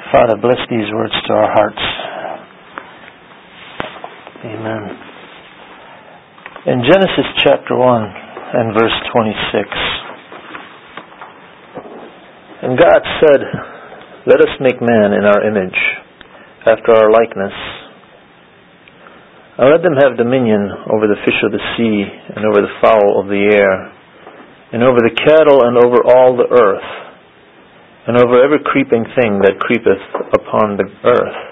Father, bless these words to our hearts. Amen. In Genesis chapter 1 and verse 26, and God said, "Let us make man in our image, after our likeness, and let them have dominion over the fish of the sea, and over the fowl of the air, and over the cattle, and over all the earth, and over every creeping thing that creepeth upon the earth."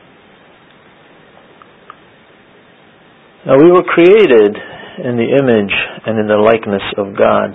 Now we were created in the image and in the likeness of God.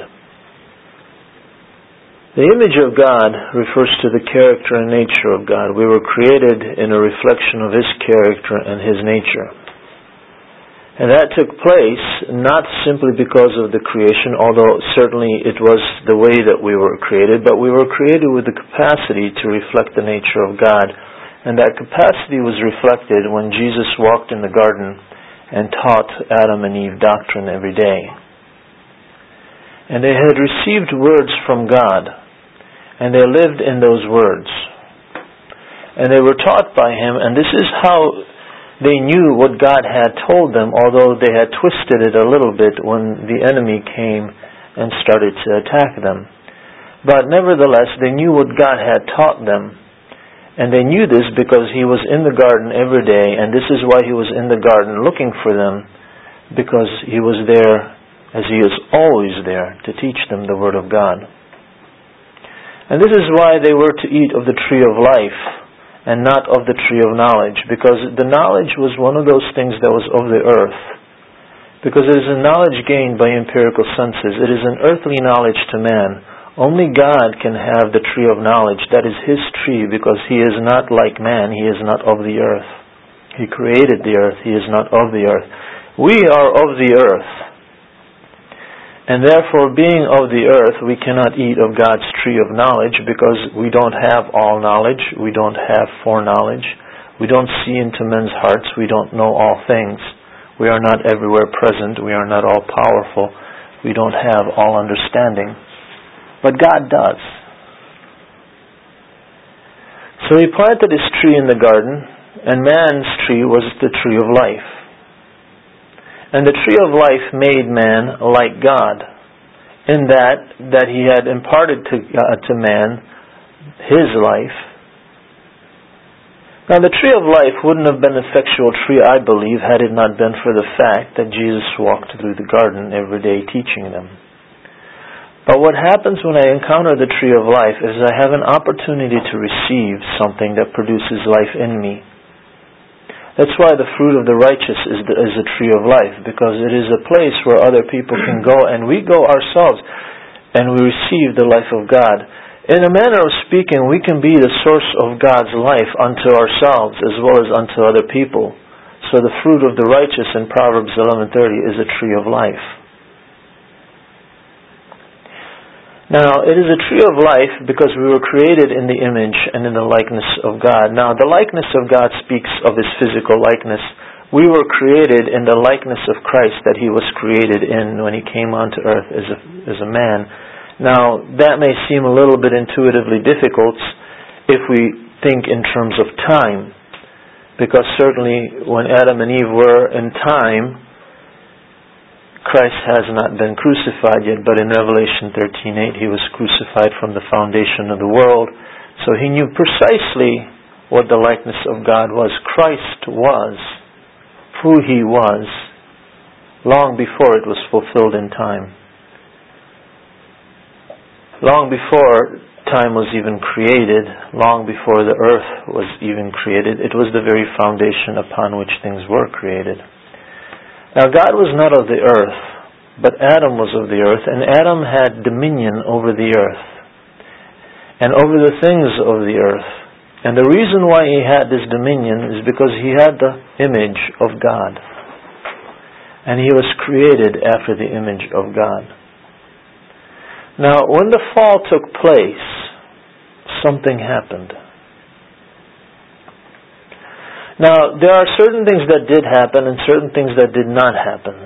The image of God refers to the character and nature of God. We were created in a reflection of His character and His nature. And that took place not simply because of the creation, although certainly it was the way that we were created, but we were created with the capacity to reflect the nature of God. And that capacity was reflected when Jesus walked in the garden and taught Adam and Eve doctrine every day. And they had received words from God, and they lived in those words. And they were taught by Him, and this is how they knew what God had told them, although they had twisted it a little bit when the enemy came and started to attack them. But nevertheless, they knew what God had taught them. And they knew this because He was in the garden every day, and this is why He was in the garden looking for them, because He was there, as He is always there, to teach them the Word of God. And this is why they were to eat of the tree of life, and not of the tree of knowledge, because the knowledge was one of those things that was of the earth. Because it is a knowledge gained by empirical senses. It is an earthly knowledge to man. Only God can have the tree of knowledge. That is His tree, because He is not like man. He is not of the earth. He created the earth. He is not of the earth. We are of the earth. And therefore, being of the earth, we cannot eat of God's tree of knowledge, because we don't have all knowledge. We don't have foreknowledge. We don't see into men's hearts. We don't know all things. We are not everywhere present. We are not all powerful. We don't have all understanding. But God does. So He planted His tree in the garden, and man's tree was the tree of life. And the tree of life made man like God, in that He had imparted to man His life. Now the tree of life wouldn't have been an effectual tree, I believe, had it not been for the fact that Jesus walked through the garden every day teaching them. But what happens when I encounter the tree of life is I have an opportunity to receive something that produces life in me. That's why the fruit of the righteous is a tree of life, because it is a place where other people can go, and we go ourselves, and we receive the life of God. In a manner of speaking, we can be the source of God's life unto ourselves as well as unto other people. So the fruit of the righteous in Proverbs 11:30 is a tree of life. Now, it is a tree of life because we were created in the image and in the likeness of God. Now, the likeness of God speaks of His physical likeness. We were created in the likeness of Christ that He was created in when He came onto earth as a man. Now, that may seem a little bit intuitively difficult if we think in terms of time, because certainly when Adam and Eve were in time, Christ has not been crucified yet, but in Revelation 13:8 He was crucified from the foundation of the world. So He knew precisely what the likeness of God was. Christ was who He was long before it was fulfilled in time. Long before time was even created, long before the earth was even created, it was the very foundation upon which things were created. Now God was not of the earth, but Adam was of the earth, and Adam had dominion over the earth and over the things of the earth. And the reason why he had this dominion is because he had the image of God. And he was created after the image of God. Now, when the fall took place, something happened. Now, there are certain things that did happen and certain things that did not happen.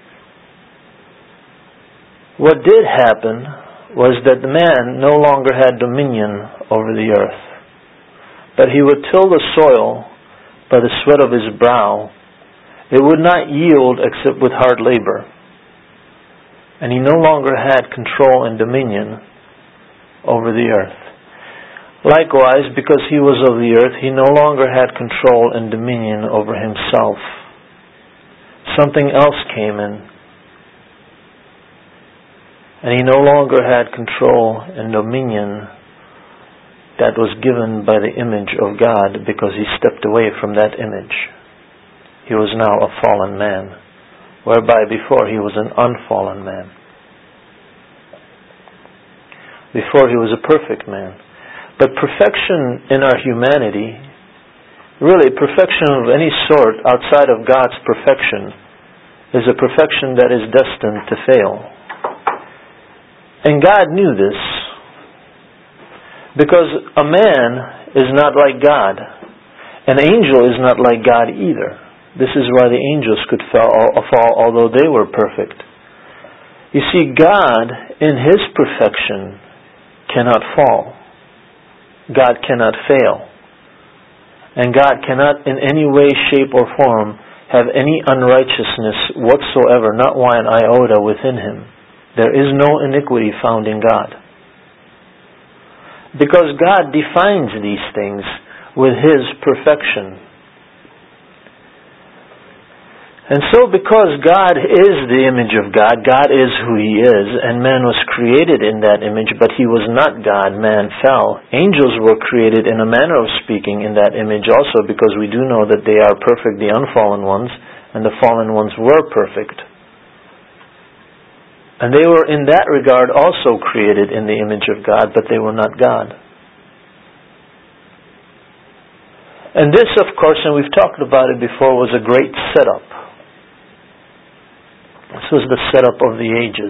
What did happen was that the man no longer had dominion over the earth. but he would till the soil by the sweat of his brow, it would not yield except with hard labor. And he no longer had control and dominion over the earth. Likewise, because he was of the earth, he no longer had control and dominion over himself. Something else came in, and he no longer had control and dominion that was given by the image of God, because he stepped away from that image. He was now a fallen man, whereby before he was an unfallen man. Before he was a perfect man. But perfection in our humanity, really perfection of any sort outside of God's perfection, is a perfection that is destined to fail. And God knew this, because a man is not like God. An angel is not like God either. This is why the angels could fall although they were perfect. You see, God in His perfection cannot fall. God cannot fail. And God cannot in any way, shape, or form have any unrighteousness whatsoever, not one iota within Him. There is no iniquity found in God. Because God defines these things with His perfection. And so because God is the image of God, God is who He is, and man was created in that image, but he was not God, man fell. Angels were created in a manner of speaking in that image also, because we do know that they are perfect, the unfallen ones, and the fallen ones were perfect. And they were in that regard also created in the image of God, but they were not God. And this, of course, and we've talked about it before, was a great setup. This was the setup of the ages,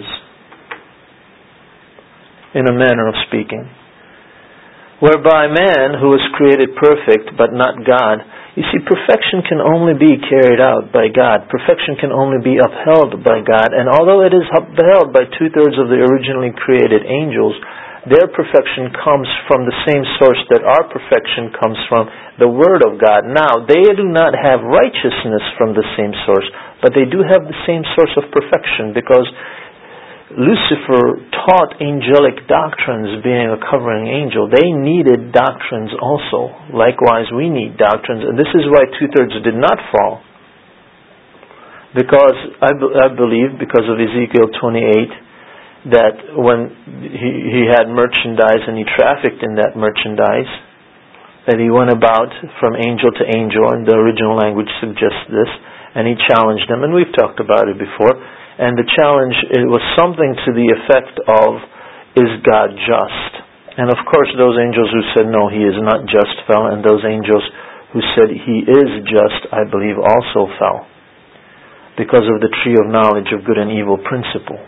in a manner of speaking. Whereby man, who was created perfect but not God, you see, perfection can only be carried out by God. Perfection can only be upheld by God. And although it is upheld by 2/3 of the originally created angels, their perfection comes from the same source that our perfection comes from, the Word of God. Now, they do not have righteousness from the same source, but they do have the same source of perfection, because Lucifer taught angelic doctrines, being a covering angel. They needed doctrines also. Likewise, we need doctrines, and this is why 2/3 did not fall. Because, I believe, because of Ezekiel 28, that when he had merchandise and he trafficked in that merchandise, that he went about from angel to angel, and the original language suggests this, and he challenged them, and we've talked about it before, and the challenge, it was something to the effect of, is God just? And of course those angels who said no, He is not just, fell, and those angels who said He is just, I believe, also fell, because of the tree of knowledge of good and evil principle.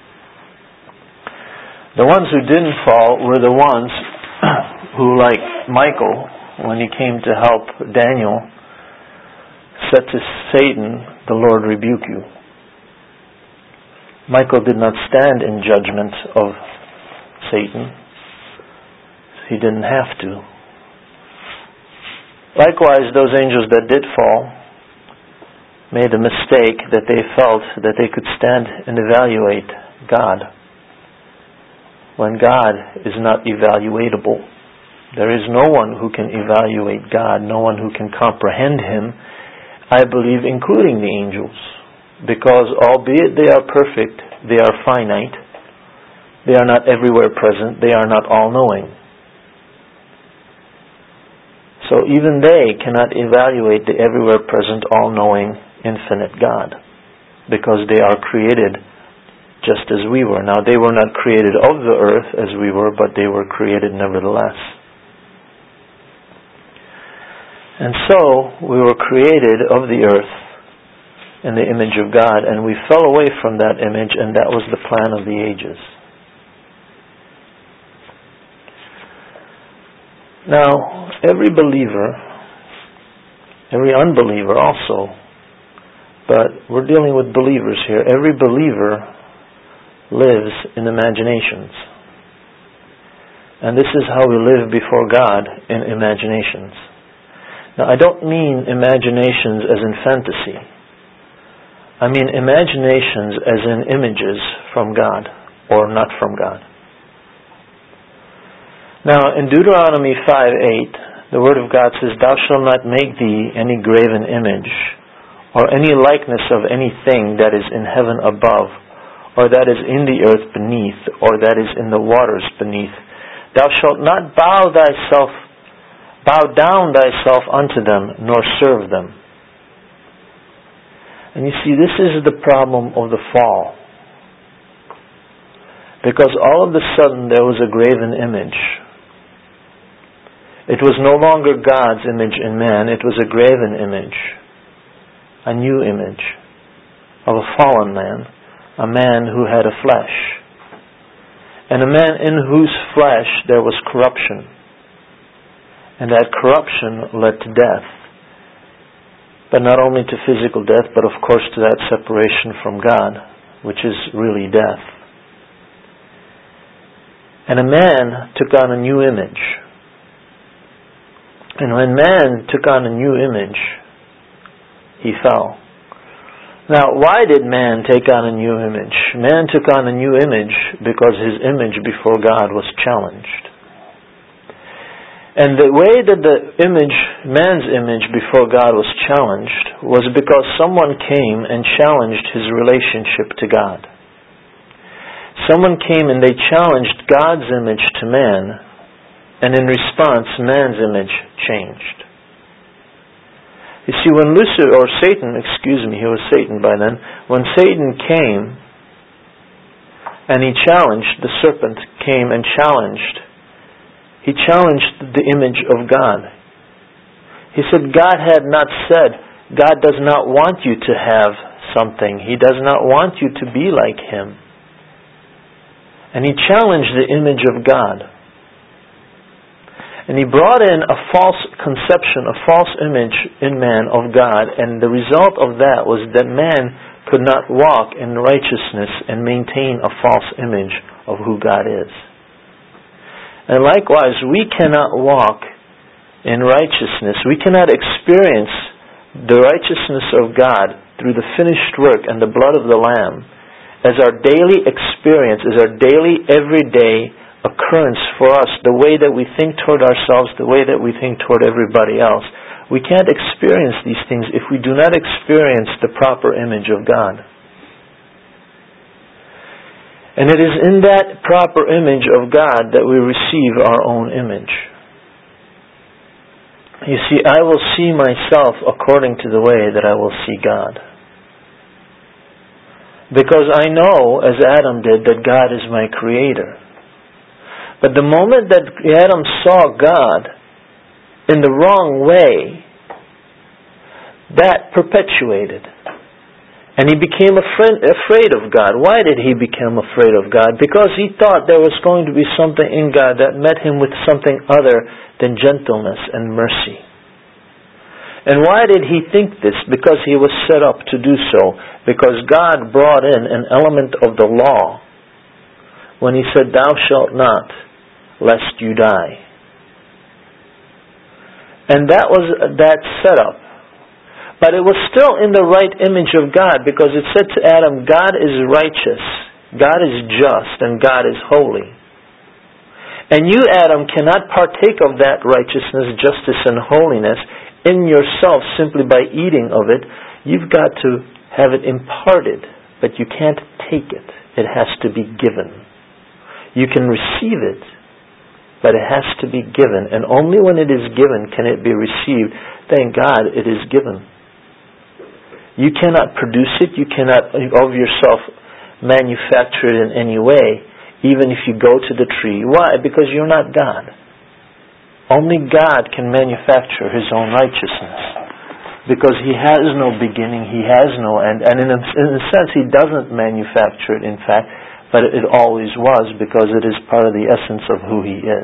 The ones who didn't fall were the ones who, like Michael, when he came to help Daniel, said to Satan, "The Lord rebuke you." Michael did not stand in judgment of Satan. He didn't have to. Likewise, those angels that did fall made the mistake that they felt that they could stand and evaluate God, when God is not evaluatable. There is no one who can evaluate God, no one who can comprehend Him, I believe, including the angels. Because albeit they are perfect, they are finite. They are not everywhere present. They are not all-knowing. So even they cannot evaluate the everywhere present, all-knowing, infinite God, because they are created just as we were. Now, they were not created of the earth as we were, but they were created nevertheless. And so, we were created of the earth in the image of God, and we fell away from that image, and that was the plan of the ages. Now, every believer, every unbeliever also, but we're dealing with believers here, every believer lives in imaginations. And this is how we live before God in imaginations. Now, I don't mean imaginations as in fantasy. I mean imaginations as in images from God or not from God. Now, in Deuteronomy 5:8, the Word of God says, "Thou shalt not make thee any graven image, or any likeness of anything that is in heaven above, or that is in the earth beneath, or that is in the waters beneath. Thou shalt not bow down thyself unto them, nor serve them." And you see, this is the problem of the fall. Because all of a sudden there was a graven image. It was no longer God's image in man, it was a graven image. A new image of a fallen man, a man who had a flesh. And a man in whose flesh there was corruption. And that corruption led to death. But not only to physical death, but of course to that separation from God, which is really death. And a man took on a new image. And when man took on a new image, he fell. Now, why did man take on a new image? Man took on a new image because his image before God was challenged. And the way that man's image before God was challenged was because someone came and challenged his relationship to God. Someone came and they challenged God's image to man, and in response, man's image changed. You see, when he was Satan by then, when Satan came and he challenged, the serpent came and he challenged the image of God. He said, God had not said, God does not want you to have something. He does not want you to be like Him. And he challenged the image of God. And he brought in a false conception, a false image in man of God, and the result of that was that man could not walk in righteousness and maintain a false image of who God is. And likewise, we cannot walk in righteousness. We cannot experience the righteousness of God through the finished work and the blood of the Lamb as our daily experience, as our daily, everyday occurrence for us, the way that we think toward ourselves, the way that we think toward everybody else. We can't experience these things if we do not experience the proper image of God. And it is in that proper image of God that we receive our own image. You see, I will see myself according to the way that I will see God. Because I know, as Adam did, that God is my creator. But the moment that Adam saw God in the wrong way, that perpetuated. And he became afraid of God. Why did he become afraid of God? Because he thought there was going to be something in God that met him with something other than gentleness and mercy. And why did he think this? Because he was set up to do so. Because God brought in an element of the law when He said, "Thou shalt not, lest you die." And that was that setup. But it was still in the right image of God, because it said to Adam, God is righteous, God is just, and God is holy. And you, Adam, cannot partake of that righteousness, justice, and holiness in yourself simply by eating of it. You've got to have it imparted, but you can't take it. It has to be given. You can receive it, but it has to be given. And only when it is given can it be received. Thank God it is given. You cannot produce it. You cannot of yourself manufacture it in any way, even if you go to the tree. Why? Because you're not God. Only God can manufacture His own righteousness. Because He has no beginning, He has no end. And in a sense, He doesn't manufacture it, in fact, but it always was, because it is part of the essence of who He is.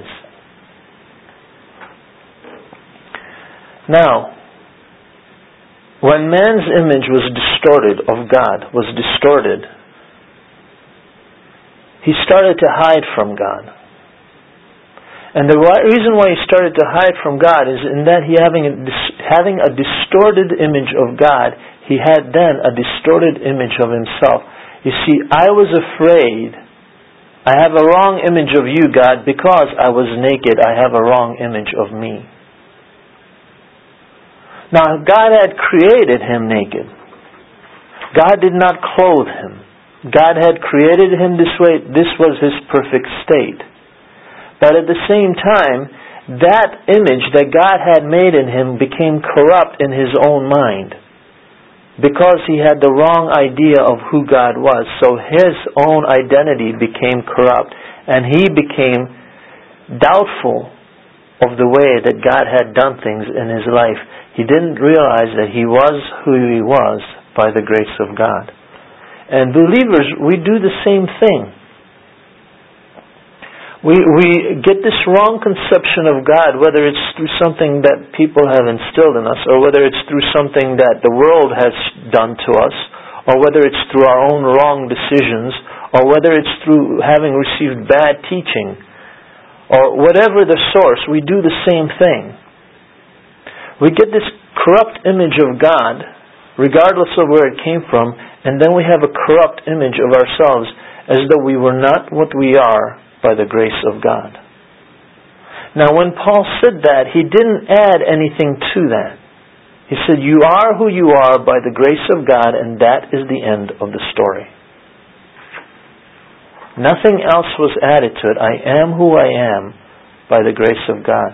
Now, when man's image was distorted of God, he started to hide from God. And the reason why he started to hide from God is in that he having a distorted image of God, he had then a distorted image of himself. You see, I was afraid. I have a wrong image of you, God, because I was naked. I have a wrong image of me. Now, God had created him naked. God did not clothe him. God had created him this way. This was his perfect state. But at the same time, that image that God had made in him became corrupt in his own mind because he had the wrong idea of who God was. So his own identity became corrupt, and he became doubtful of the way that God had done things in his life. He didn't realize that he was who he was by the grace of God. And believers, we do the same thing. We get this wrong conception of God, whether it's through something that people have instilled in us, or whether it's through something that the world has done to us, or whether it's through our own wrong decisions, or whether it's through having received bad teaching, or whatever the source, we do the same thing. We get this corrupt image of God, regardless of where it came from, and then we have a corrupt image of ourselves as though we were not what we are by the grace of God. Now, when Paul said that, he didn't add anything to that. He said, you are who you are by the grace of God, and that is the end of the story. Nothing else was added to it. I am who I am by the grace of God.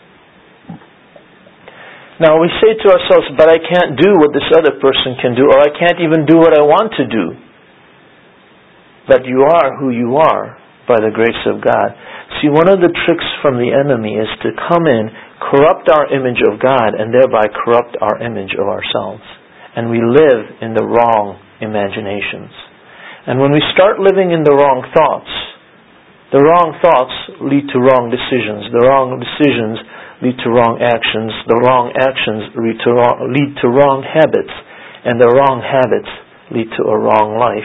Now, we say to ourselves, but I can't do what this other person can do, or I can't even do what I want to do. But you are who you are by the grace of God. See, one of the tricks from the enemy is to come in, corrupt our image of God, and thereby corrupt our image of ourselves. And we live in the wrong imaginations. And when we start living in the wrong thoughts lead to wrong decisions. The wrong decisions lead to wrong actions. The wrong actions lead to wrong habits. And the wrong habits lead to a wrong life.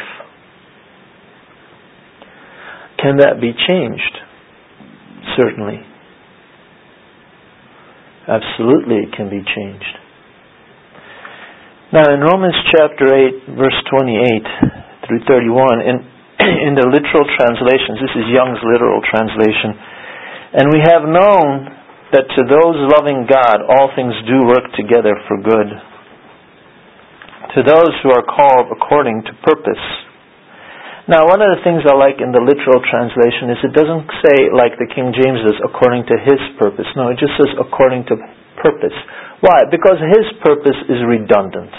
Can that be changed? Certainly. Absolutely it can be changed. Now in Romans chapter 8, verse 28 through 31, in the literal translations, this is Young's literal translation, and we have known that to those loving God all things do work together for good, to those who are called according to purpose. Now, one of the things I like in the literal translation is it doesn't say, like the King James does, according to His purpose. No, it just says according to purpose. Why? Because His purpose is redundant.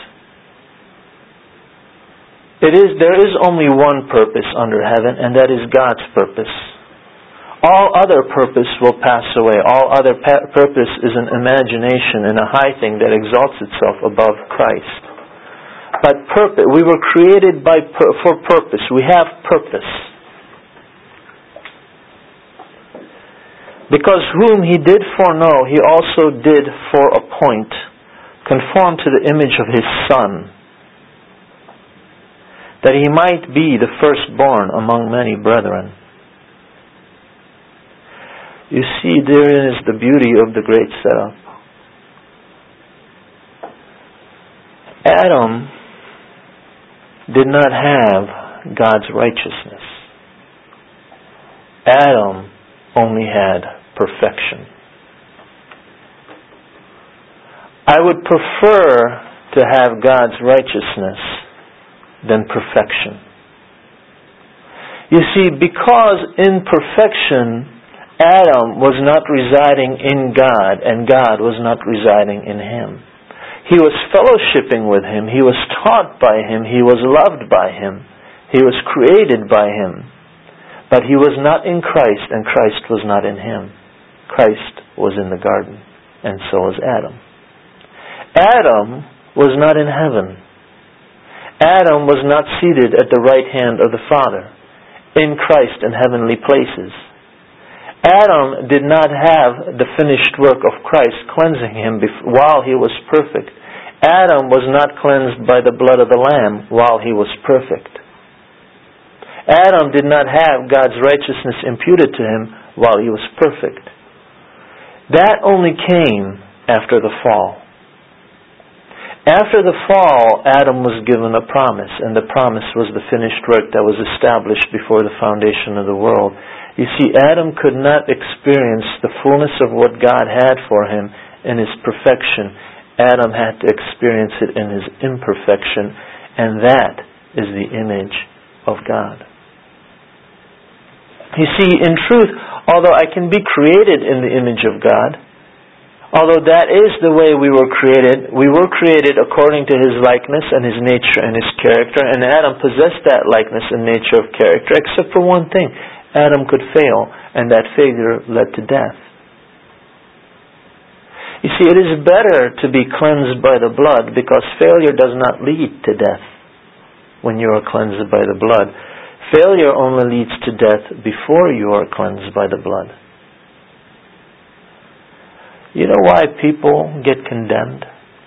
There is only one purpose under heaven, and that is God's purpose. All other purpose will pass away. All other purpose is an imagination and a high thing that exalts itself above Christ. But purpose, we were created for purpose. We have purpose. Because whom He did foreknow, He also did foreappoint, conform to the image of His Son, that He might be the firstborn among many brethren. You see, therein is the beauty of the great setup. Adam did not have God's righteousness. Adam only had perfection. I would prefer to have God's righteousness than perfection. You see, because in perfection, Adam was not residing in God, and God was not residing in him. He was fellowshipping with Him. He was taught by Him. He was loved by Him. He was created by Him. But he was not in Christ, and Christ was not in him. Christ was in the garden, and so was Adam. Adam was not in heaven. Adam was not seated at the right hand of the Father, in Christ in heavenly places. Adam did not have the finished work of Christ cleansing him while he was perfect. Adam was not cleansed by the blood of the Lamb while he was perfect. Adam did not have God's righteousness imputed to him while he was perfect. That only came after the fall. After the fall, Adam was given a promise, and the promise was the finished work that was established before the foundation of the world. You see, Adam could not experience the fullness of what God had for him in His perfection. Adam had to experience it in his imperfection, and that is the image of God. You see, in truth, although I can be created in the image of God, although that is the way we were created according to His likeness and His nature and His character, and Adam possessed that likeness and nature of character, except for one thing. Adam could fail, and that failure led to death. You see, it is better to be cleansed by the blood, because failure does not lead to death when you are cleansed by the blood. Failure only leads to death before you are cleansed by the blood. You know why people get condemned?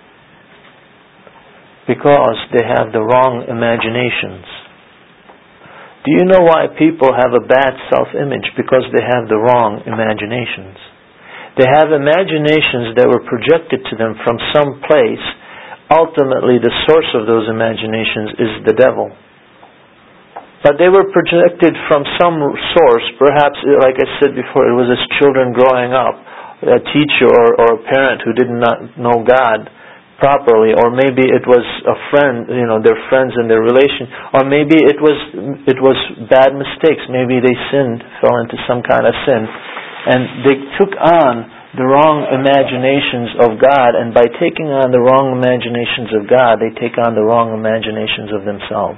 Because they have the wrong imaginations. Do you know why people have a bad self-image? Because they have the wrong imaginations. They have imaginations that were projected to them from some place. Ultimately, the source of those imaginations is the devil. But they were projected from some source. Perhaps, like I said before, it was as children growing up, a teacher or a parent who did not know God properly, or maybe it was a friend, their friends and their relation, or maybe it was bad mistakes. Maybe they sinned, fell into some kind of sin. And they took on the wrong imaginations of God, and by taking on the wrong imaginations of God, they take on the wrong imaginations of themselves.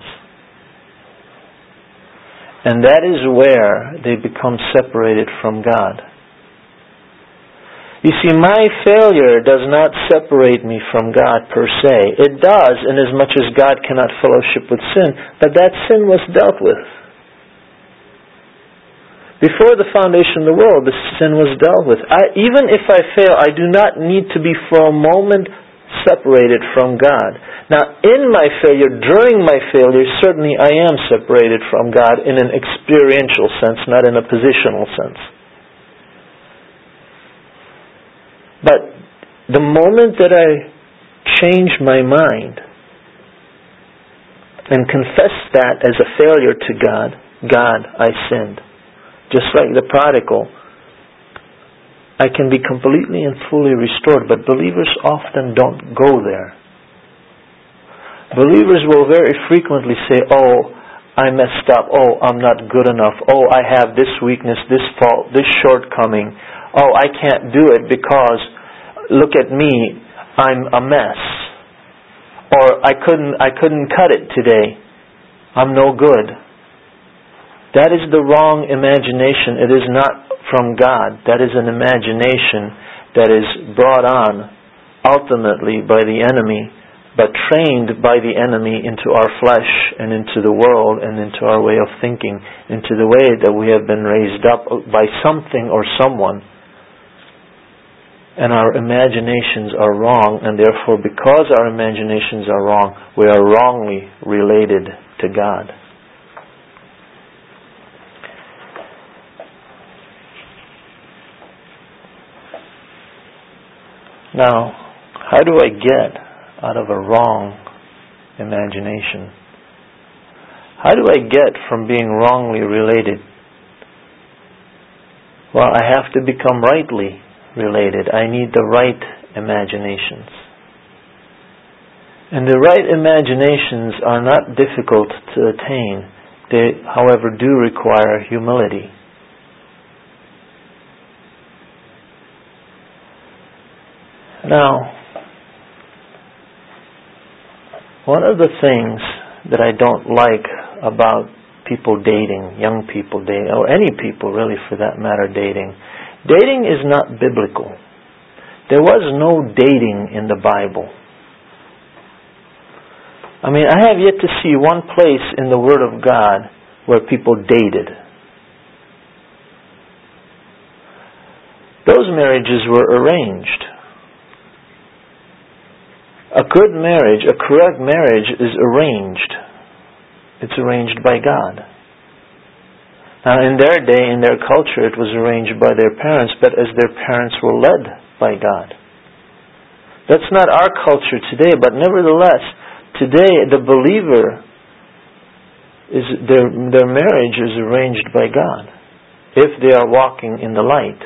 And that is where they become separated from God. You see, my failure does not separate me from God per se. It does, inasmuch as God cannot fellowship with sin, but that sin was dealt with. Before the foundation of the world, the sin was dealt with. Even if I fail, I do not need to be for a moment separated from God. Now, in my failure, during my failure, certainly I am separated from God in an experiential sense, not in a positional sense. But the moment that I change my mind and confess that as a failure to God, I sinned. Just like the prodigal, I can be completely and fully restored, but believers often don't go there. Believers will very frequently say, oh, I messed up, oh, I'm not good enough, oh, I have this weakness, this fault, this shortcoming, oh, I can't do it because, look at me, I'm a mess. Or I couldn't cut it today, I'm no good. That is the wrong imagination. It is not from God. That is an imagination that is brought on ultimately by the enemy, but trained by the enemy into our flesh and into the world and into our way of thinking, into the way that we have been raised up by something or someone. And our imaginations are wrong, and therefore because our imaginations are wrong, we are wrongly related to God. Now, how do I get out of a wrong imagination? How do I get from being wrongly related? Well, I have to become rightly related. I need the right imaginations. And the right imaginations are not difficult to attain. They, however, do require humility. Now, one of the things that I don't like about people dating, young people dating, or any people really for that matter dating is not biblical. There was no dating in the Bible. I mean, I have yet to see one place in the Word of God where people dated. Those marriages were arranged. A good marriage, a correct marriage is arranged. It's arranged by God. Now, in their day, in their culture, it was arranged by their parents, but as their parents were led by God. That's not our culture today, but nevertheless, today the believer, their marriage is arranged by God, if they are walking in the light.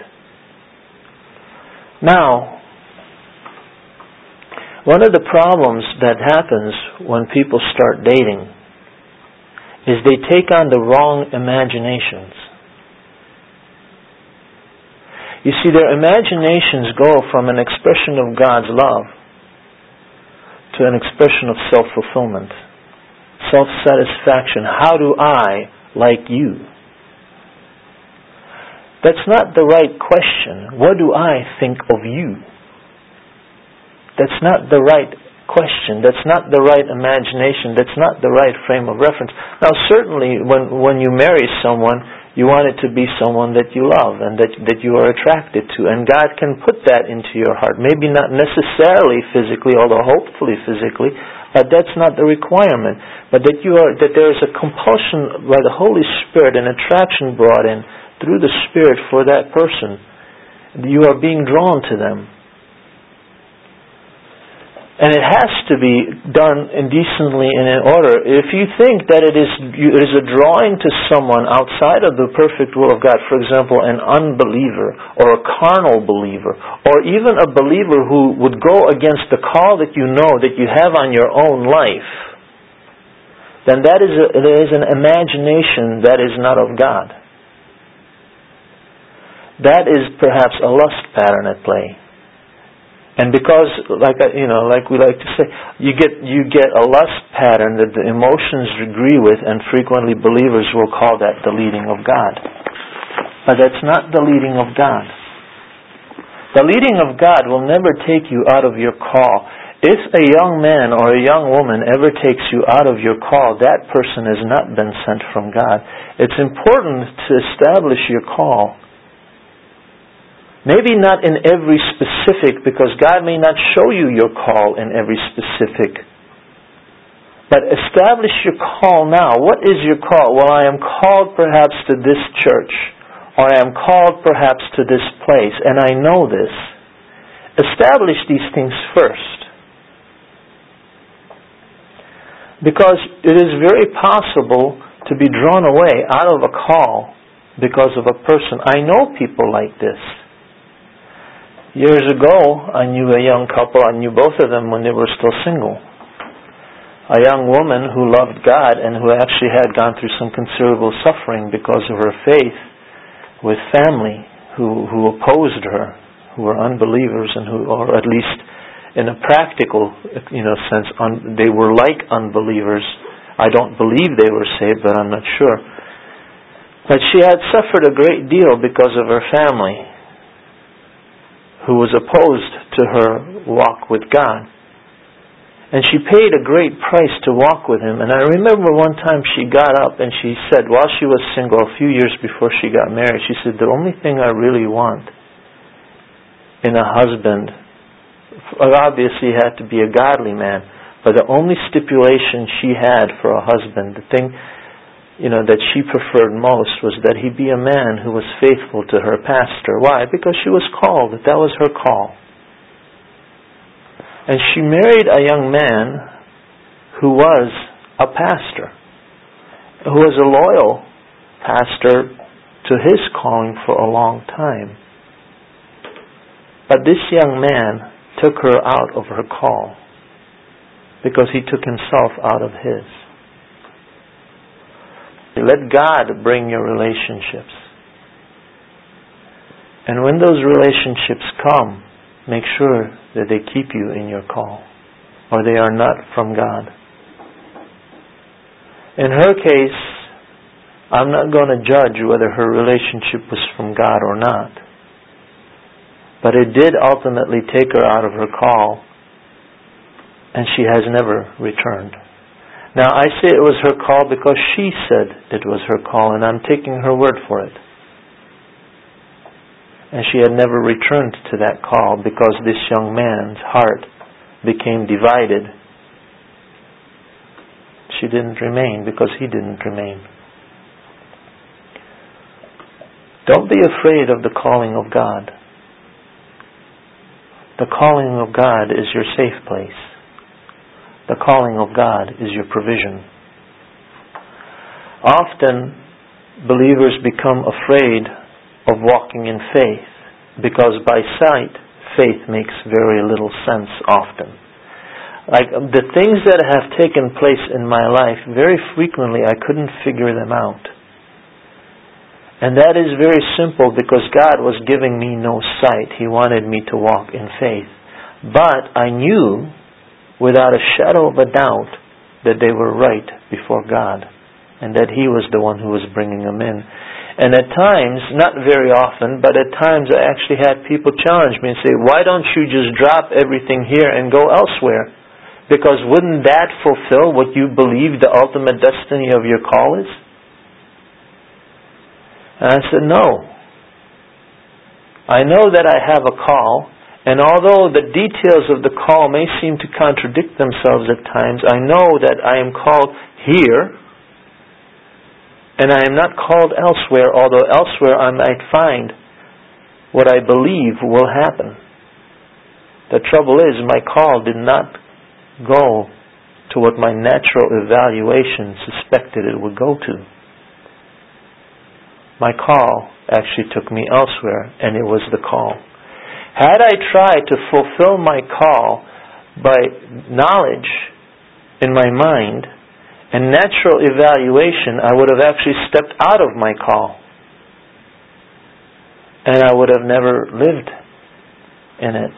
Now, one of the problems that happens when people start dating is they take on the wrong imaginations. You see, their imaginations go from an expression of God's love to an expression of self-fulfillment, self-satisfaction. How do I like you? That's not the right question. What do I think of you? That's not the right question. That's not the right imagination. That's not the right frame of reference. Now, certainly, when you marry someone, you want it to be someone that you love and that you are attracted to. And God can put that into your heart. Maybe not necessarily physically, although hopefully physically, but that's not the requirement. But that there is a compulsion by the Holy Spirit, an attraction brought in through the Spirit for that person. You are being drawn to them. And it has to be done indecently and in order. If you think that it is a drawing to someone outside of the perfect will of God, for example, an unbeliever or a carnal believer, or even a believer who would go against the call that you know that you have on your own life, then there is an imagination that is not of God. That is perhaps a lust pattern at play. And because, like we like to say, you get a lust pattern that the emotions agree with, and frequently believers will call that the leading of God. But that's not the leading of God. The leading of God will never take you out of your call. If a young man or a young woman ever takes you out of your call, that person has not been sent from God. It's important to establish your call. Maybe not in every specific, because God may not show you your call in every specific. But establish your call now. What is your call? Well, I am called perhaps to this church, or I am called perhaps to this place, and I know this. Establish these things first. Because it is very possible to be drawn away out of a call because of a person. I know people like this. Years ago, I knew a young couple. I knew both of them when they were still single. A young woman who loved God and who actually had gone through some considerable suffering because of her faith, with family who opposed her, who were unbelievers, and who, or at least in a practical sense, they were like unbelievers. I don't believe they were saved, but I'm not sure. But she had suffered a great deal because of her family, who was opposed to her walk with God. And she paid a great price to walk with Him. And I remember one time she got up and she said, while she was single, a few years before she got married, she said, the only thing I really want in a husband, obviously had to be a godly man, but the only stipulation she had for a husband, the thing that she preferred most, was that he be a man who was faithful to her pastor. Why? Because she was called. That was her call. And she married a young man who was a pastor, who was a loyal pastor to his calling for a long time. But this young man took her out of her call because he took himself out of his. Let God bring your relationships. And when those relationships come, make sure that they keep you in your call, or they are not from God. In her case, I'm not going to judge whether her relationship was from God or not. But it did ultimately take her out of her call, and she has never returned. Now, I say it was her call because she said it was her call, and I'm taking her word for it. And she had never returned to that call because this young man's heart became divided. She didn't remain because he didn't remain. Don't be afraid of the calling of God. The calling of God is your safe place. The calling of God is your provision. Often, believers become afraid of walking in faith because by sight, faith makes very little sense often. Like the things that have taken place in my life, very frequently I couldn't figure them out. And that is very simple because God was giving me no sight. He wanted me to walk in faith. But I knew without a shadow of a doubt that they were right before God and that He was the one who was bringing them in. And at times, not very often, but at times I actually had people challenge me and say, why don't you just drop everything here and go elsewhere? Because wouldn't that fulfill what you believe the ultimate destiny of your call is? And I said, no. I know that I have a call, and although the details of the call may seem to contradict themselves at times, I know that I am called here, and I am not called elsewhere, although elsewhere I might find what I believe will happen. The trouble is, my call did not go to what my natural evaluation suspected it would go to. My call actually took me elsewhere, and it was the call. Had I tried to fulfill my call by knowledge in my mind and natural evaluation, I would have actually stepped out of my call. And I would have never lived in it.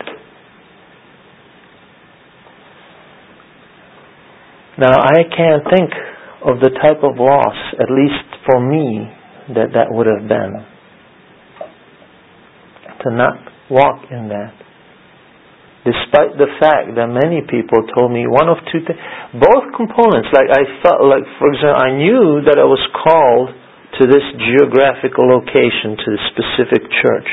Now, I can't think of the type of loss, at least for me, that would have been. To not walk in that. Despite the fact that many people told me one of two things. Both components, like I felt like, for example, I knew that I was called to this geographical location, to this specific church.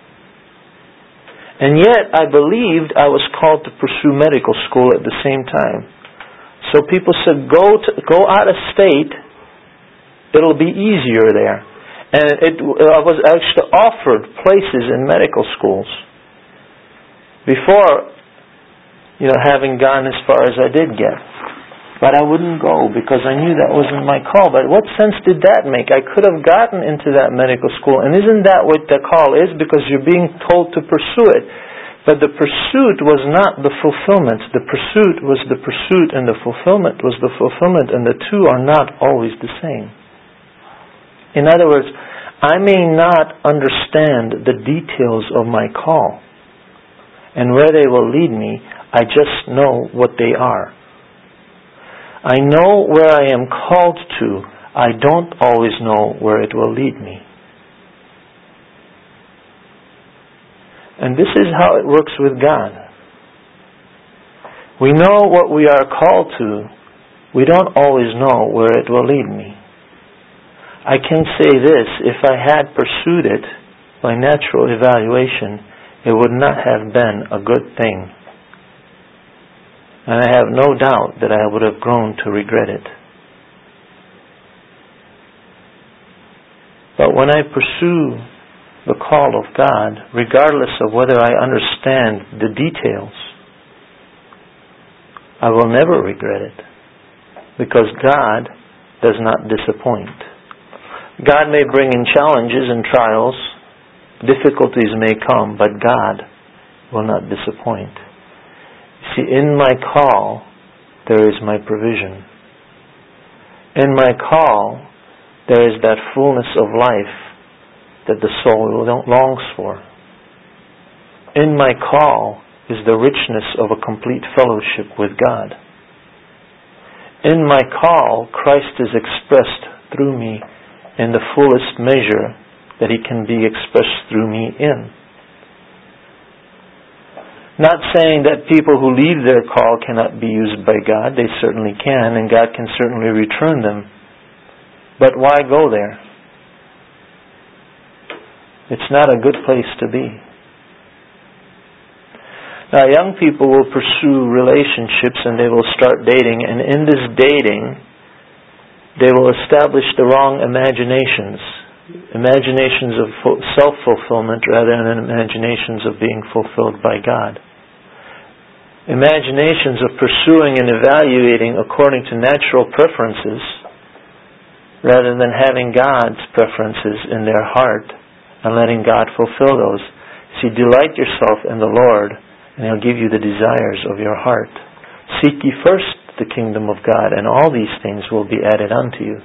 And yet I believed I was called to pursue medical school at the same time. So people said, go out of state, it'll be easier there. And I was actually offered places in medical schools before, having gone as far as I did get. But I wouldn't go because I knew that wasn't my call. But what sense did that make? I could have gotten into that medical school. And isn't that what the call is? Because you're being told to pursue it. But the pursuit was not the fulfillment. The pursuit was the pursuit and the fulfillment was the fulfillment. And the two are not always the same. In other words, I may not understand the details of my call and where they will lead me. I just know what they are. I know where I am called to. I don't always know where it will lead me. And this is how it works with God. We know what we are called to. We don't always know where it will lead me. I can say this, if I had pursued it by natural evaluation, it would not have been a good thing. And I have no doubt that I would have grown to regret it. But when I pursue the call of God, regardless of whether I understand the details, I will never regret it. Because God does not disappoint. God may bring in challenges and trials, difficulties may come, but God will not disappoint. See, in my call, there is my provision. In my call, there is that fullness of life that the soul longs for. In my call is the richness of a complete fellowship with God. In my call, Christ is expressed through me in the fullest measure that He can be expressed through me in. Not saying that people who leave their call cannot be used by God. They certainly can, and God can certainly return them. But why go there? It's not a good place to be. Now, young people will pursue relationships and they will start dating, and in this dating, they will establish the wrong imaginations imaginations of self-fulfillment rather than imaginations of being fulfilled by God. Imaginations of pursuing and evaluating according to natural preferences rather than having God's preferences in their heart and letting God fulfill those. See, delight yourself in the Lord, and He'll give you the desires of your heart. Seek ye first the kingdom of God, and all these things will be added unto you.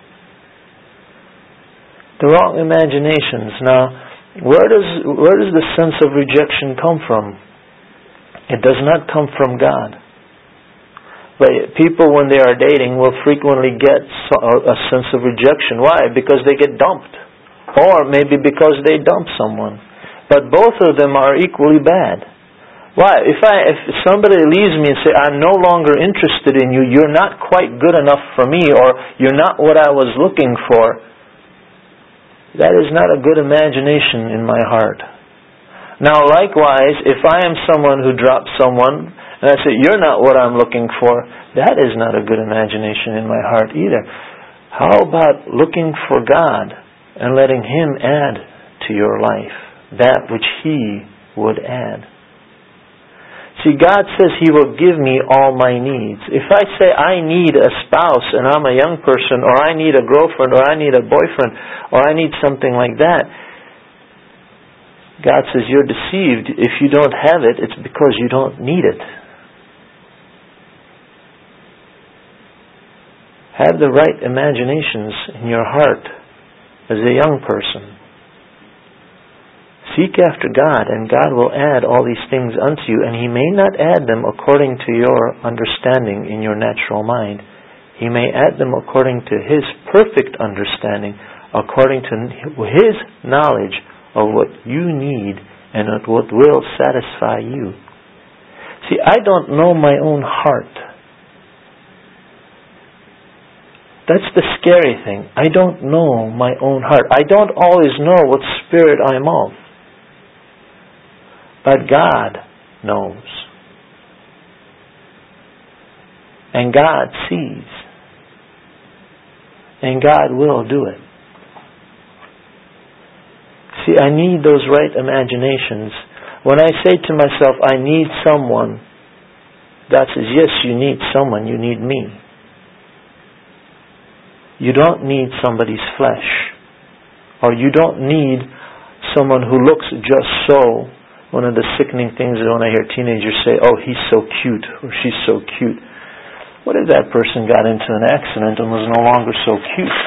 The wrong imaginations. Now, where does the sense of rejection come from? It does not come from God. But people, when they are dating, will frequently get a sense of rejection. Why? Because they get dumped. Or maybe because they dump someone. But both of them are equally bad. Why? If somebody leaves me and say, I'm no longer interested in you, you're not quite good enough for me, or you're not what I was looking for, that is not a good imagination in my heart. Now, likewise, if I am someone who drops someone, and I say, you're not what I'm looking for, that is not a good imagination in my heart either. How about looking for God and letting Him add to your life that which He would add? See, God says He will give me all my needs. If I say I need a spouse and I'm a young person, or I need a girlfriend, or I need a boyfriend, or I need something like that, God says you're deceived. If you don't have it, it's because you don't need it. Have the right imaginations in your heart as a young person. Seek after God, and God will add all these things unto you, and He may not add them according to your understanding in your natural mind. He may add them according to His perfect understanding, according to His knowledge of what you need and what will satisfy you. See, I don't know my own heart. That's the scary thing. I don't know my own heart. I don't always know what spirit I'm of. But God knows. And God sees. And God will do it. See, I need those right imaginations. When I say to myself, I need someone, God says, yes, you need someone, you need me. You don't need somebody's flesh. Or you don't need someone who looks just so. One of the sickening things is when I hear teenagers say, oh, he's so cute, or she's so cute. What if that person got into an accident and was no longer so cute?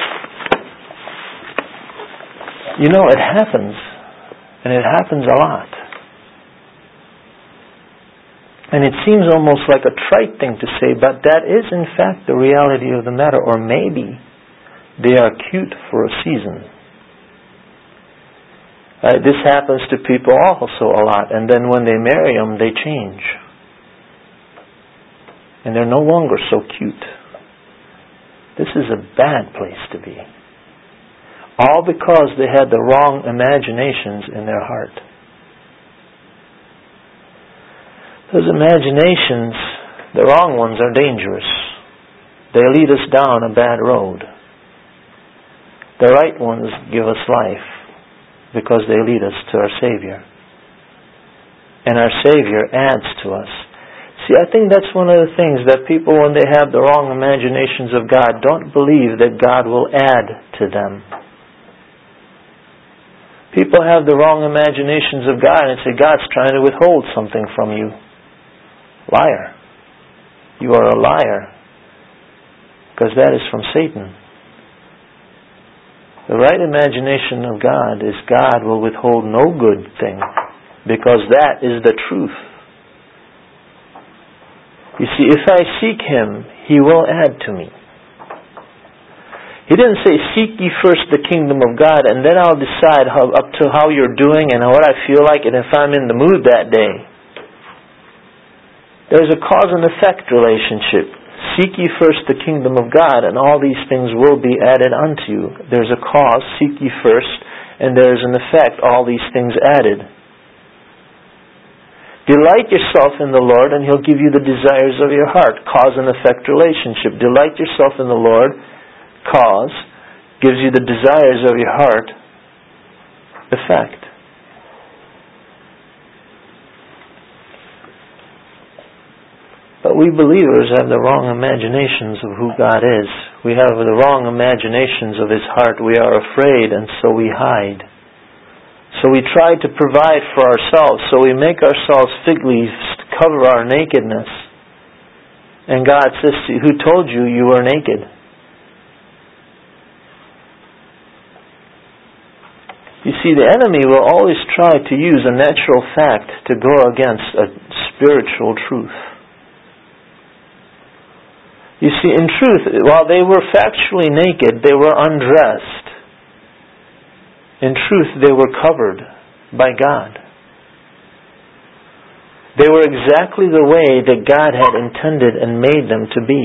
You know, it happens. And it happens a lot. And it seems almost like a trite thing to say, but that is in fact the reality of the matter. Or maybe they are cute for a season. This happens to people also a lot. And then when they marry them, they change. And they're no longer so cute. This is a bad place to be. All because they had the wrong imaginations in their heart. Those imaginations, the wrong ones, are dangerous. They lead us down a bad road. The right ones give us life because they lead us to our Savior. And our Savior adds to us. See, I think that's one of the things that people, when they have the wrong imaginations of God, don't believe that God will add to them. People have the wrong imaginations of God and say, God's trying to withhold something from you. Liar. You are a liar. Because that is from Satan. The right imagination of God is God will withhold no good thing, because that is the truth. You see, if I seek Him, He will add to me. He didn't say, seek ye first the kingdom of God, and then I'll decide up to how you're doing and what I feel like and if I'm in the mood that day. There's a cause and effect relationship. Seek ye first the kingdom of God, and all these things will be added unto you. There's a cause, seek ye first, and there's an effect, all these things added. Delight yourself in the Lord, and He'll give you the desires of your heart. Cause and effect relationship. Delight yourself in the Lord, cause, gives you the desires of your heart effect. But we believers have the wrong imaginations of who God is. We have the wrong imaginations of His heart. We are afraid, and so we hide. So we try to provide for ourselves. So we make ourselves fig leaves to cover our nakedness. And God says to you, who told you you were naked? You see, the enemy will always try to use a natural fact to go against a spiritual truth. You see, in truth, while they were factually naked, they were undressed. In truth, they were covered by God. They were exactly the way that God had intended and made them to be.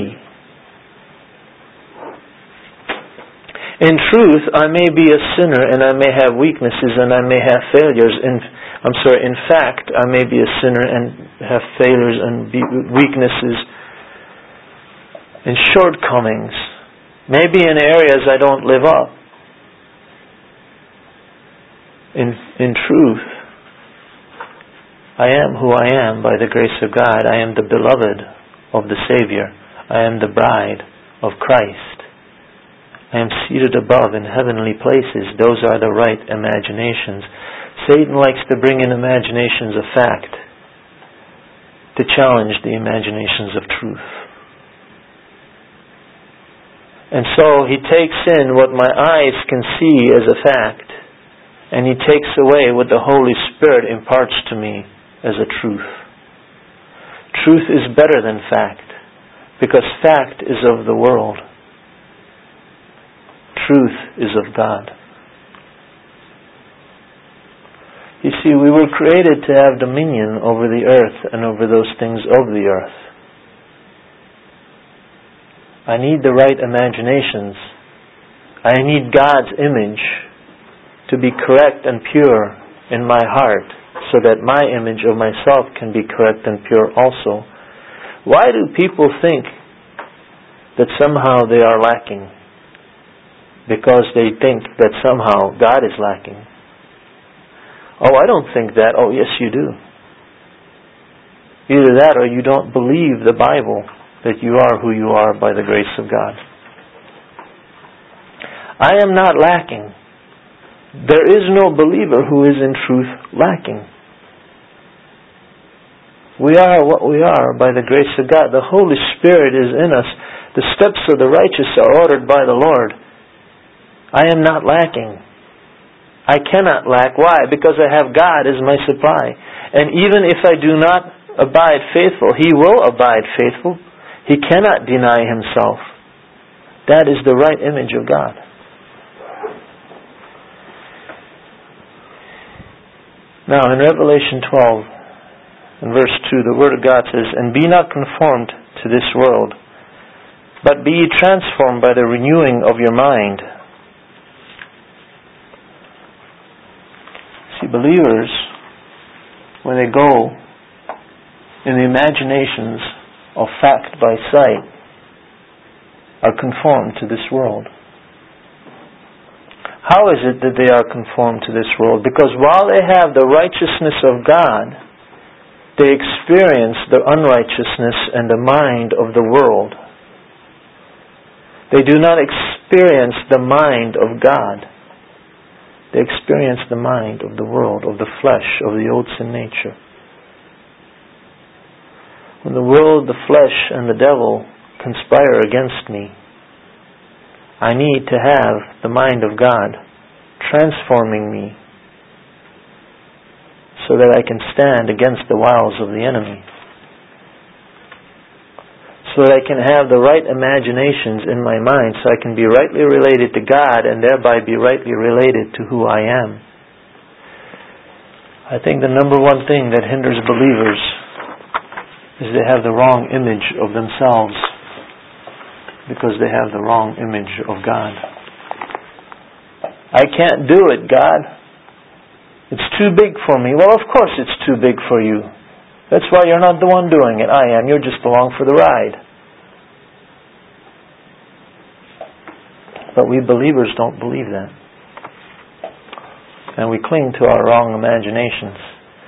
In truth, I may be a sinner and I may have weaknesses and I may have failures. In fact, I may be a sinner and have failures and weaknesses and shortcomings. Maybe in areas I don't live up. In truth, I am who I am by the grace of God. I am the beloved of the Savior. I am the bride of Christ. I am seated above in heavenly places. Those are the right imaginations. Satan likes to bring in imaginations of fact to challenge the imaginations of truth. And so he takes in what my eyes can see as a fact, and he takes away what the Holy Spirit imparts to me as a truth. Truth is better than fact, because fact is of the world. Truth is of God. You see, we were created to have dominion over the earth and over those things of the earth. I need the right imaginations. I need God's image to be correct and pure in my heart so that my image of myself can be correct and pure also. Why do people think that somehow they are lacking? Because they think that somehow God is lacking. Oh, I don't think that. Oh, yes, you do. Either that or you don't believe the Bible, that you are who you are by the grace of God. I am not lacking. There is no believer who is in truth lacking. We are what we are by the grace of God. The Holy Spirit is in us. The steps of the righteous are ordered by the Lord. I am not lacking. I cannot lack. Why? Because I have God as my supply. And even if I do not abide faithful, He will abide faithful. He cannot deny Himself. That is the right image of God. Now in Revelation 12, in verse 2, the Word of God says, "And be not conformed to this world, but be ye transformed by the renewing of your mind." See, believers, when they go in the imaginations of fact by sight, are conformed to this world. How is it that they are conformed to this world? Because while they have the righteousness of God, they experience the unrighteousness and the mind of the world. They do not experience the mind of God. They experience the mind of the world, of the flesh, of the old sin nature. When the world, the flesh, and the devil conspire against me, I need to have the mind of God transforming me so that I can stand against the wiles of the enemy. So that I can have the right imaginations in my mind, so I can be rightly related to God and thereby be rightly related to who I am. I think the number one thing that hinders believers is they have the wrong image of themselves because they have the wrong image of God. I can't do it, God. It's too big for me. Well, of course it's too big for you. That's why you're not the one doing it. I am. You're just along for the ride. But we believers don't believe that. And we cling to our wrong imaginations.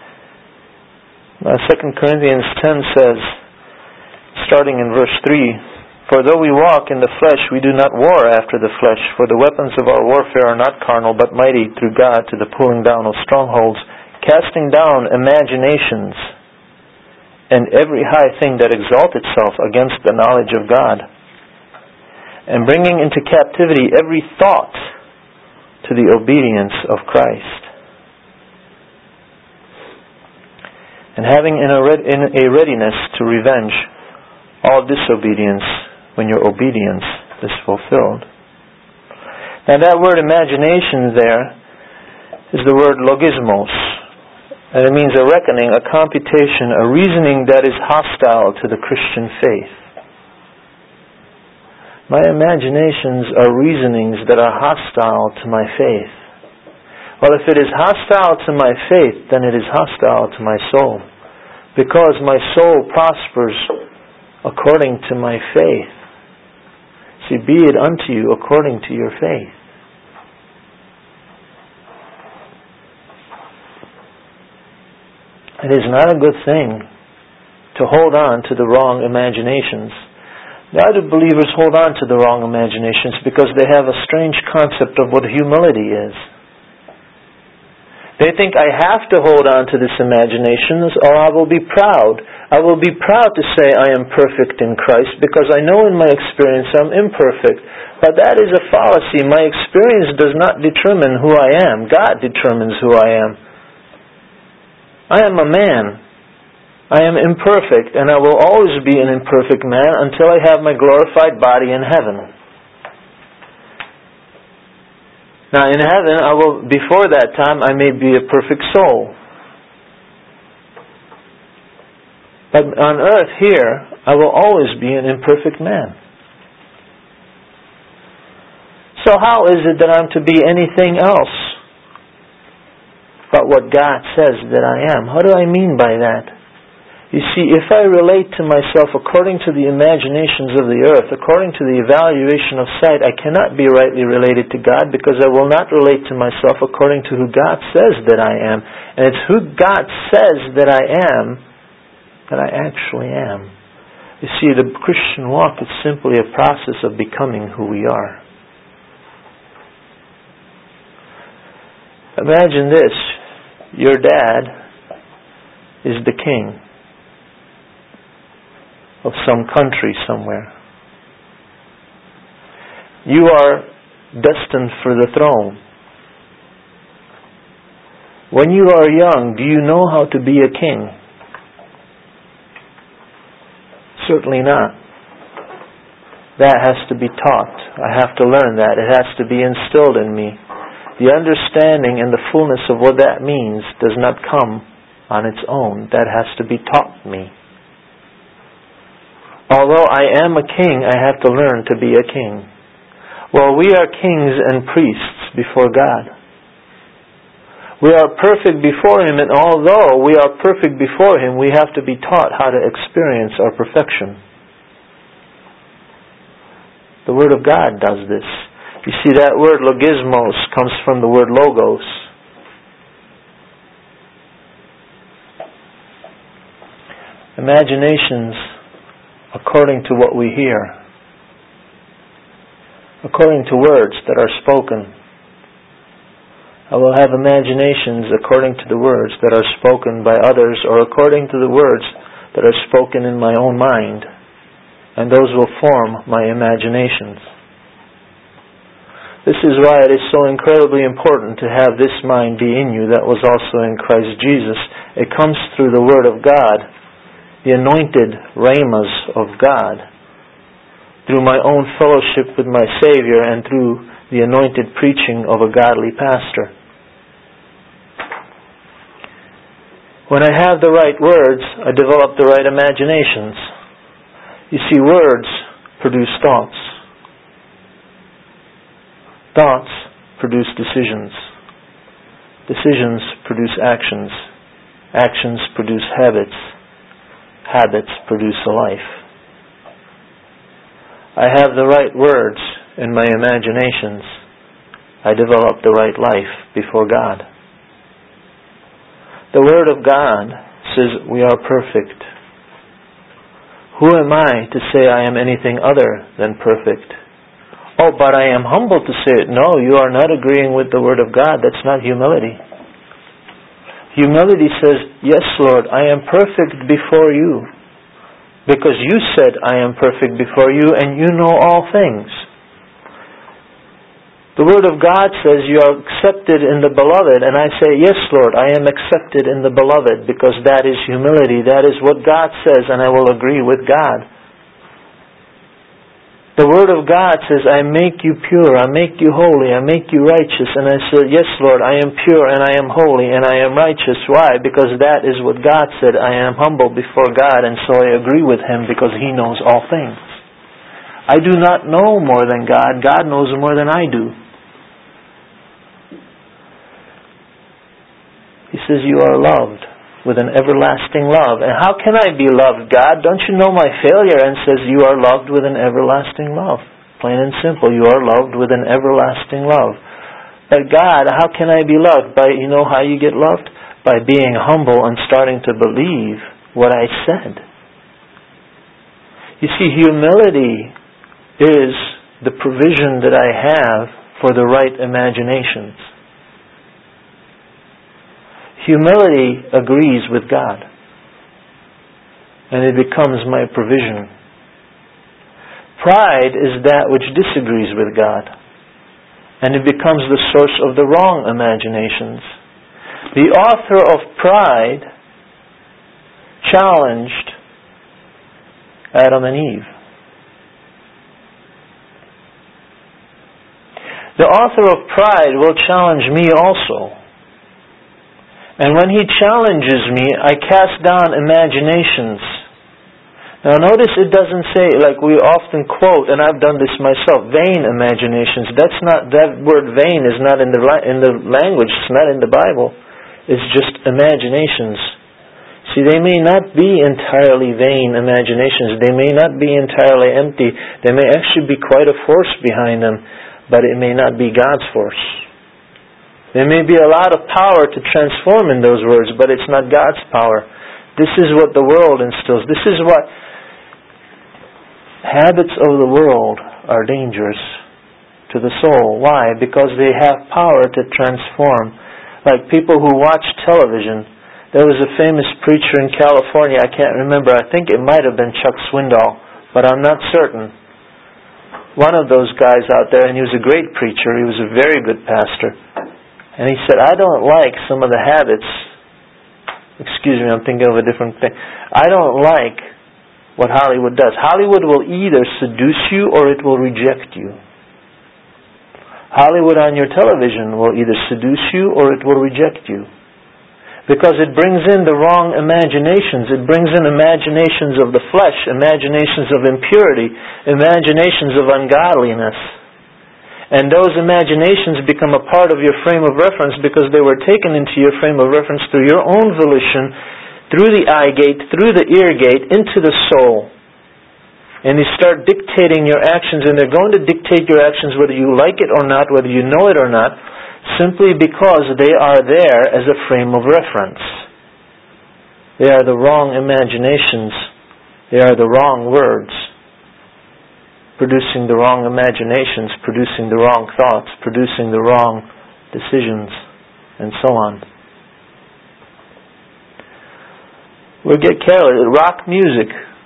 2 Corinthians 10 says, starting in verse 3, "For though we walk in the flesh, we do not war after the flesh. For the weapons of our warfare are not carnal, but mighty through God to the pulling down of strongholds, casting down imaginations, and every high thing that exalts itself against the knowledge of God, and bringing into captivity every thought to the obedience of Christ, and having in a readiness to revenge all disobedience when your obedience is fulfilled." Now that word imagination there is the word logismos. And it means a reckoning, a computation, a reasoning that is hostile to the Christian faith. My imaginations are reasonings that are hostile to my faith. Well, if it is hostile to my faith, then it is hostile to my soul. Because my soul prospers according to my faith. See, be it unto you according to your faith. It is not a good thing to hold on to the wrong imaginations. Why do believers hold on to the wrong imaginations? Because they have a strange concept of what humility is. They think, I have to hold on to this imagination or I will be proud. I will be proud to say I am perfect in Christ because I know in my experience I'm imperfect. But that is a fallacy. My experience does not determine who I am. God determines who I am. I am a man. I am imperfect, and I will always be an imperfect man until I have my glorified body in heaven. Now in heaven, before that time, I may be a perfect soul. But on earth here, I will always be an imperfect man. So how is it that I'm to be anything else but what God says that I am? What do I mean by that? You see, if I relate to myself according to the imaginations of the earth, according to the evaluation of sight, I cannot be rightly related to God because I will not relate to myself according to who God says that I am. And it's who God says that I am that I actually am. You see, the Christian walk is simply a process of becoming who we are. Imagine this. Your dad is the king of some country somewhere. You are destined for the throne. When you are young, do you know how to be a king? Certainly not. That has to be taught. I have to learn that. It has to be instilled in me. The understanding and the fullness of what that means does not come on its own. That has to be taught me. Although I am a king, I have to learn to be a king. Well, we are kings and priests before God. We are perfect before Him, and although we are perfect before Him, we have to be taught how to experience our perfection. The Word of God does this. You see, that word logismos comes from the word logos. Imaginations according to what we hear, according to words that are spoken. I will have imaginations according to the words that are spoken by others or according to the words that are spoken in my own mind, and those will form my imaginations. This is why it is so incredibly important to have this mind be in you that was also in Christ Jesus. It comes through the Word of God, the anointed rhemas of God, through my own fellowship with my Savior and through the anointed preaching of a godly pastor. When I have the right words, I develop the right imaginations. You see, words produce thoughts. Thoughts produce decisions. Decisions produce actions. Actions produce habits. Habits produce a life. I have the right words, in my imaginations, I develop the right life before God. The Word of God says we are perfect. Who am I to say I am anything other than perfect? Oh, but I am humble to say it. No, you are not agreeing with the Word of God. That's not humility. Humility says, yes, Lord, I am perfect before you. Because you said I am perfect before you and you know all things. The Word of God says you are accepted in the Beloved, and I say, yes, Lord, I am accepted in the Beloved, because that is humility. That is what God says, and I will agree with God. The Word of God says, I make you pure, I make you holy, I make you righteous. And I say, yes, Lord, I am pure and I am holy and I am righteous. Why? Because that is what God said. I am humble before God, and so I agree with Him because He knows all things. I do not know more than God. God knows more than I do. He says, you are loved with an everlasting love. And how can I be loved, God? Don't you know my failure? And says, you are loved with an everlasting love. Plain and simple, you are loved with an everlasting love. But God, how can I be loved? You know how you get loved? By being humble and starting to believe what I said. You see, humility is the provision that I have for the right imaginations. Humility agrees with God, and it becomes my provision. Pride is that which disagrees with God, and it becomes the source of the wrong imaginations. The author of pride challenged Adam and Eve. The author of pride will challenge me also. And when he challenges me, I cast down imaginations. Now notice it doesn't say, like we often quote, and I've done this myself, vain imaginations. That word vain is not in the language, it's not in the Bible. It's just imaginations. See, they may not be entirely vain imaginations. They may not be entirely empty. There may actually be quite a force behind them, but it may not be God's force. There may be a lot of power to transform in those words, but it's not God's power. This is what the world instills. This is what habits of the world are dangerous to the soul. Why? Because they have power to transform. Like people who watch television. There was a famous preacher in California, I can't remember, I think it might have been Chuck Swindoll, but I'm not certain. One of those guys out there, and he was a great preacher, he was a very good pastor. And he said, I don't like some of the habits. Excuse me, I'm thinking of a different thing. I don't like what Hollywood does. Hollywood will either seduce you or it will reject you. Hollywood on your television will either seduce you or it will reject you. Because it brings in the wrong imaginations. It brings in imaginations of the flesh, imaginations of impurity, imaginations of ungodliness. And those imaginations become a part of your frame of reference because they were taken into your frame of reference through your own volition, through the eye gate, through the ear gate, into the soul. And they start dictating your actions, and they're going to dictate your actions whether you like it or not, whether you know it or not, simply because they are there as a frame of reference. They are the wrong imaginations. They are the wrong words. Producing the wrong imaginations, producing the wrong thoughts, producing the wrong decisions, and so on. We get careless. Rock music.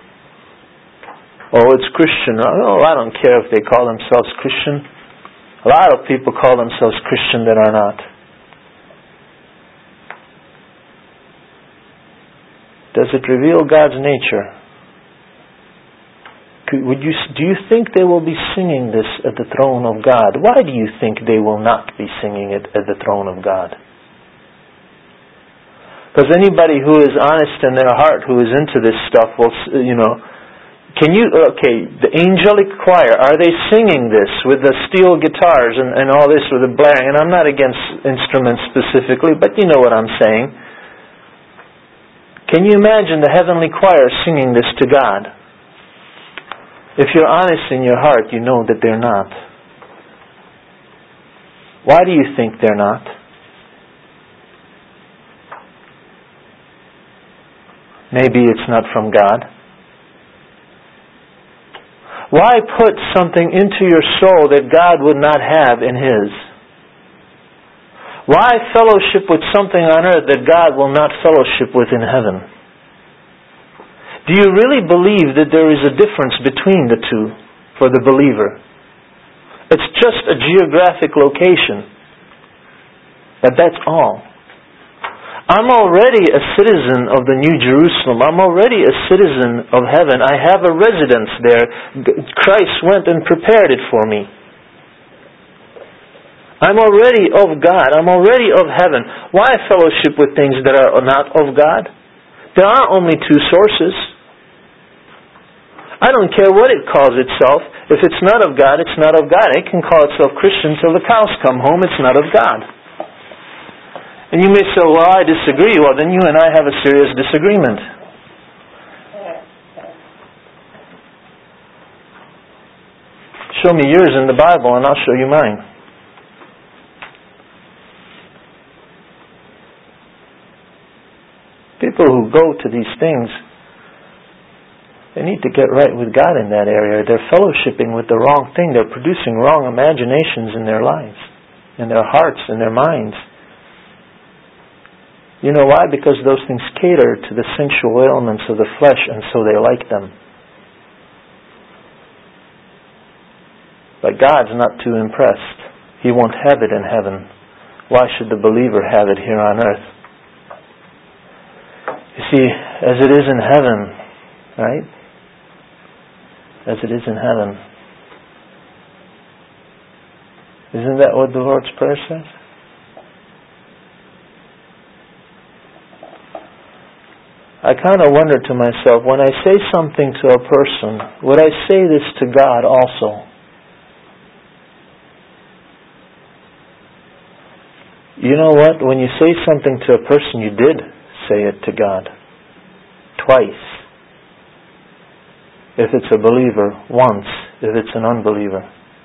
Oh, it's Christian. Oh, I don't care if they call themselves Christian. A lot of people call themselves Christian that are not. Does it reveal God's nature? Do you think they will be singing this at the throne of God? Why do you think they will not be singing it at the throne of God? Because anybody who is honest in their heart, who is into this stuff, will, the angelic choir, are they singing this with the steel guitars and all this with the blaring? And I'm not against instruments specifically, but you know what I'm saying. Can you imagine the heavenly choir singing this to God? If you're honest in your heart, you know that they're not. Why do you think they're not? Maybe it's not from God. Why put something into your soul that God would not have in His? Why fellowship with something on earth that God will not fellowship with in heaven? Do you really believe that there is a difference between the two for the believer? It's just a geographic location. But that's all. I'm already a citizen of the New Jerusalem. I'm already a citizen of heaven. I have a residence there. Christ went and prepared it for me. I'm already of God. I'm already of heaven. Why fellowship with things that are not of God? There are only two sources. I don't care what it calls itself. If it's not of God, it's not of God. It can call itself Christian till the cows come home. It's not of God. And you may say, well, I disagree. Well, then you and I have a serious disagreement. Show me yours in the Bible and I'll show you mine. People who go to these things, they need to get right with God in that area. They're fellowshipping with the wrong thing. They're producing wrong imaginations in their lives, in their hearts, in their minds. You know why? Because those things cater to the sensual ailments of the flesh, and so they like them. But God's not too impressed. He won't have it in heaven. Why should the believer have it here on earth? You see, as it is in heaven, right? As it is in heaven. Isn't that what the Lord's Prayer says? I kind of wonder to myself, when I say something to a person, would I say this to God also? You know what? When you say something to a person, you did say it to God. Twice. If it's a believer, once. If it's an unbeliever.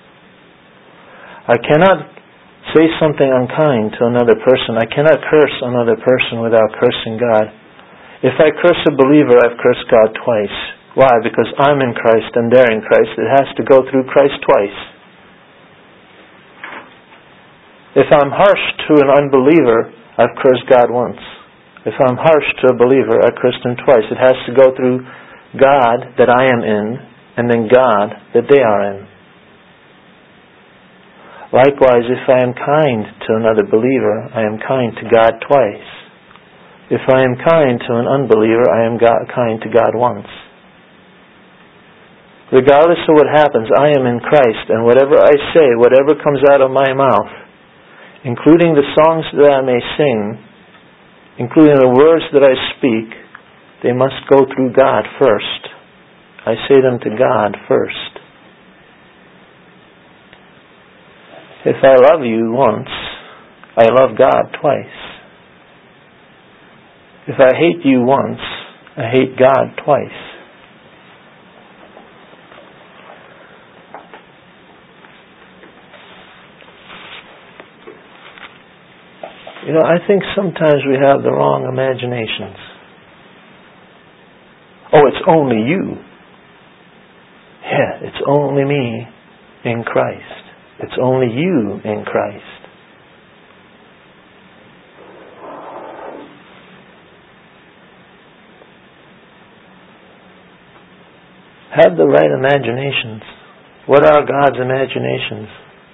I cannot say something unkind to another person. I cannot curse another person without cursing God. If I curse a believer, I've cursed God twice. Why? Because I'm in Christ and they're in Christ. It has to go through Christ twice. If I'm harsh to an unbeliever, I've cursed God once. If I'm harsh to a believer, I cursed him twice. It has to go through God that I am in, and then God that they are in. Likewise, if I am kind to another believer, I am kind to God twice. If I am kind to an unbeliever, I am kind to God once. Regardless of what happens, I am in Christ, and whatever I say, whatever comes out of my mouth, including the songs that I may sing, including the words that I speak, they must go through God first. I say them to God first. If I love you once, I love God twice. If I hate you once, I hate God twice. You know, I think sometimes we have the wrong imaginations. Oh, it's only you. Yeah, it's only me in Christ. It's only you in Christ. Have the right imaginations. What are God's imaginations?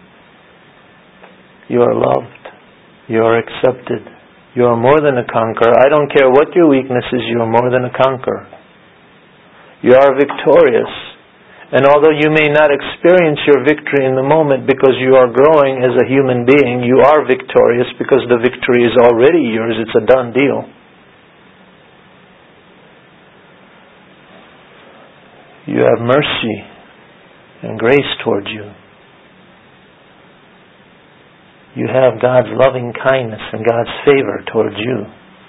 You are loved. You are accepted. You are more than a conqueror. I don't care what your weakness is, you are more than a conqueror. You are victorious. And although you may not experience your victory in the moment because you are growing as a human being, you are victorious because the victory is already yours. It's a done deal. You have mercy and grace towards you. You have God's loving kindness and God's favor towards you.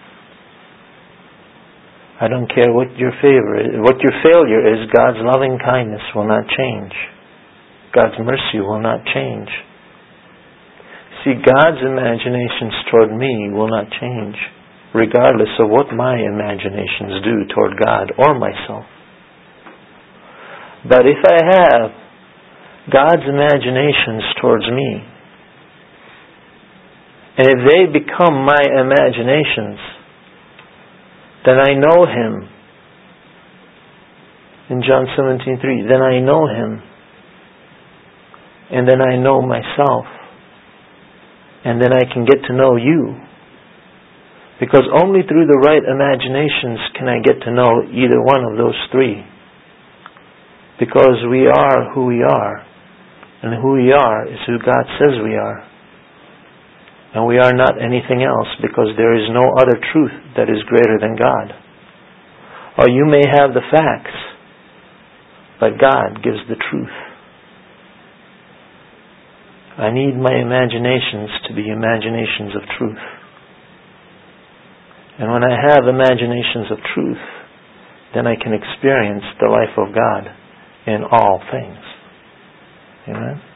I don't care what your favor is, what your failure is, God's loving kindness will not change. God's mercy will not change. See, God's imaginations toward me will not change, regardless of what my imaginations do toward God or myself. But if I have God's imaginations towards me, and if they become my imaginations, then I know Him. In John 17:3, then I know Him. And then I know myself. And then I can get to know you. Because only through the right imaginations can I get to know either one of those three. Because we are who we are. And who we are is who God says we are. And we are not anything else, because there is no other truth that is greater than God. Or you may have the facts, but God gives the truth. I need my imaginations to be imaginations of truth. And when I have imaginations of truth, then I can experience the life of God in all things. Amen?